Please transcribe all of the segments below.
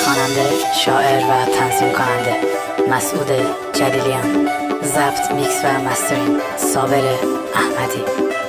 خواننده، شاعر و تنظیم کننده مسعود جلیلیان. ضبط، میکس و مسترینگ صابر احمدی.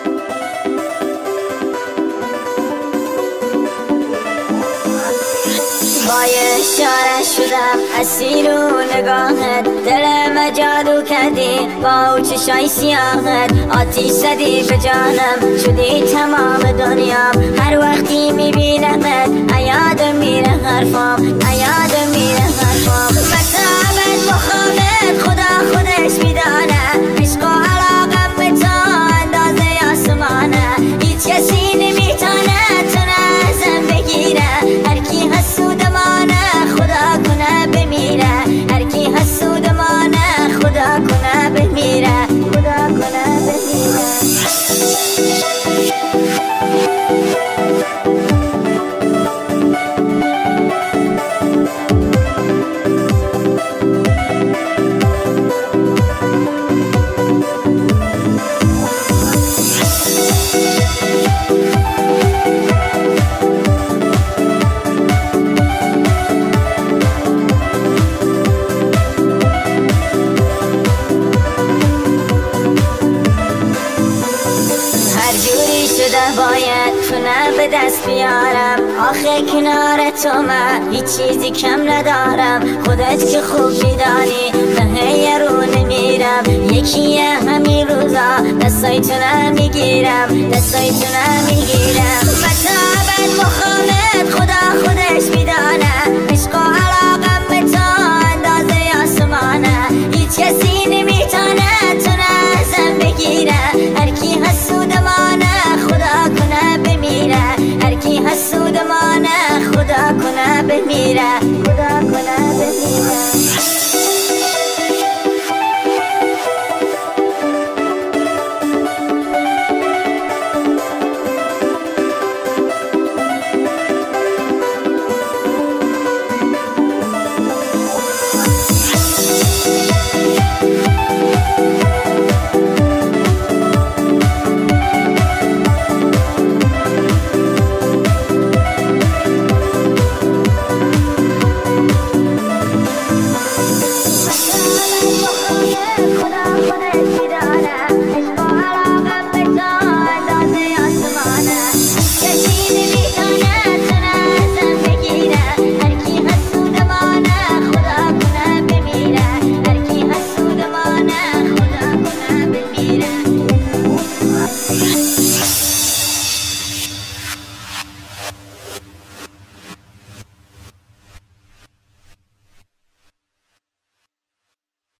با یه اشاره شدم اسیر و نگاهت، دلم جادو کردی با او چشای سیاهت. آتیش زدی به جانم، شدی تمام دنیام. هر وقتی میبینمت یادم میره حرفام، یادم میره حرفام. بتابت مخامت خدا خودش میدانه، عشق و علاقم به تو اندازه آسمانه. هیچ کسی نمیتونه تو ازم بگیره، هر کی حسودمانه خدا کنه بمیره. هر کی حسودمانه خدا کنه بمیره، خدا کنه بمیره. باید تونه به دست بیارم، آخه کنار تو من هیچ چیزی کم ندارم. خودت که خوب میدانی نه یه رو نمیرم، یکیه همین روزا دستای تو نمیگیرم، دستای تو نمیگیرم.